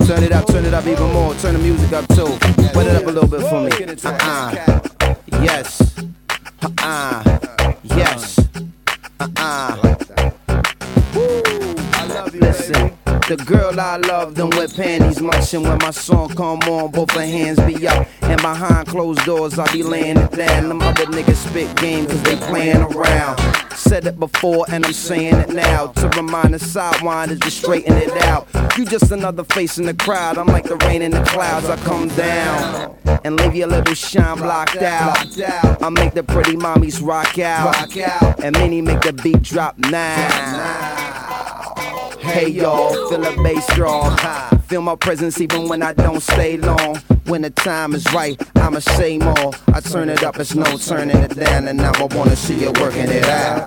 Turn it up even more. Turn the music up too. Put it up a little bit for me. Yes. Yes. Listen. The girl I love them with panties munching. When my song come on, both her hands be up. And behind closed doors, I be laying it down. Them other niggas spit game cause they playing around. Said it before and I'm saying it now. To remind the sidewinders to straighten it out. You just another face in the crowd. I'm like the rain in the clouds. I come down and leave your little shine blocked out. I make the pretty mommies rock out. And many make the beat drop now. Hey y'all, feel the bass draw. Feel my presence even when I don't stay long. When the time is right, I'ma say more. I turn it up, it's no turning it down. And now I wanna see you working it out.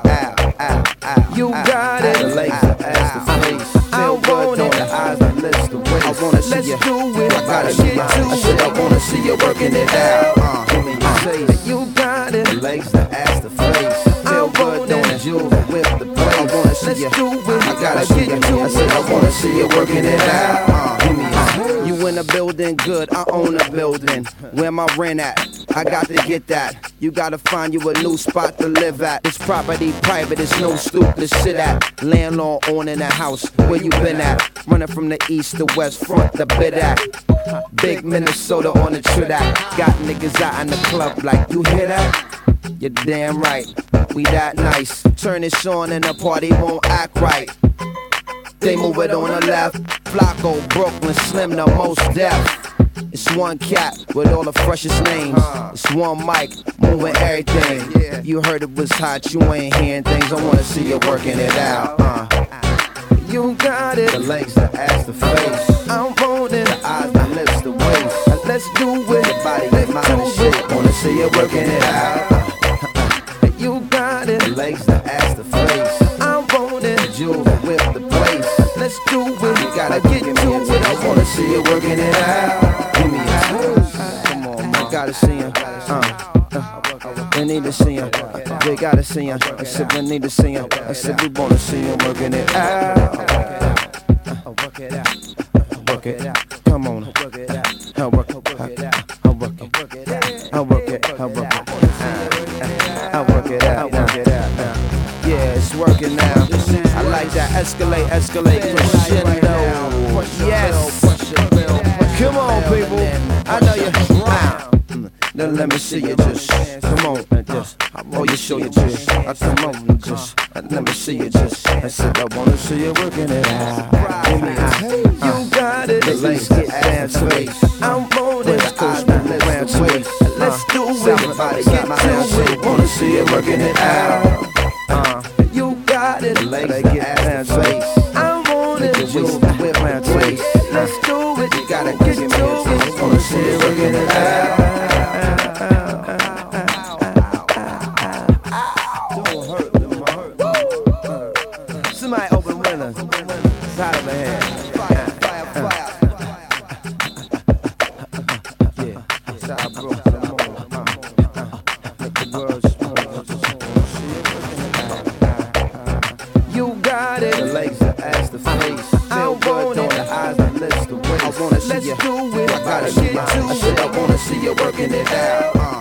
You got it. The legs, the ass, the face. I want it. The eyes, the lips, the waist. I wanna see you. Let's do it. I gotta see you. I said I wanna see you working it out. Give me your taste. You got it. The legs, the ass, the face. Feel good, don't it? Jewel, whip the place. I wanna see you. I gotta see you. I said I wanna see you working it out. Give me your You in the building, good. I own the building. Where my rent at? I got to get that. You gotta find you a new spot to live at. This property private, it's no stoop to sit at. Landlord owning the house, where you been at? Running from the east to west, front the bid at. Big Minnesota on the track. Got niggas out in the club like, you hear that? You're damn right, we that nice. Turn this on and the party won't act right. They move it on the left. Flacco, Brooklyn, Slim, the most deaf. It's one cat with all the freshest names. It's one mic, moving everything. You heard it was hot, you ain't hearing things. I wanna see you working it out. You got it. The legs, the ass, the face. I'm holding the eyes, the lips, the waist. Let's do it. The body, the mind, and shit. Wanna see you working it out. You got it. The legs, the ass, the face. I'm holding the jewel, the whip, the place. Let's do it. You gotta get to it. I wanna see you working it out. Give me a taste. Come on, man. Gotta see him. We need to see him. They gotta see him. I said we need to see him. I said we wanna see him working it out. Work it out. Work it out. Come on. Work it out. I'll work it. I'll work it. I'll work it. I'll work it. I'll work it out. I'll work it out. Yeah, it's working now. I like that. Escalate, crescendo. Yes. Come on, people. I know you. Now let me see you just. Come on, just. Oh, you show you just. Come on, just. Let me see you just. I said I wanna see you working it out. Give me a you got it. The legs get down to it. I'm on it. Coast around to it. Let's do it. Everybody get to it. Wanna see you working it out. You got it. The legs get down to it. I'm on it. Whip around to it. Let's do it. You gotta get to it. Wanna see you working it out. Somebody open windows. Side of the head. Yeah. Side bro. Make the world you got it. The legs, the ass, the face. Feel good on the eyes, the lips, the waist. I wanna see you. Let's do it. I gotta see you. I said I wanna see you working it out.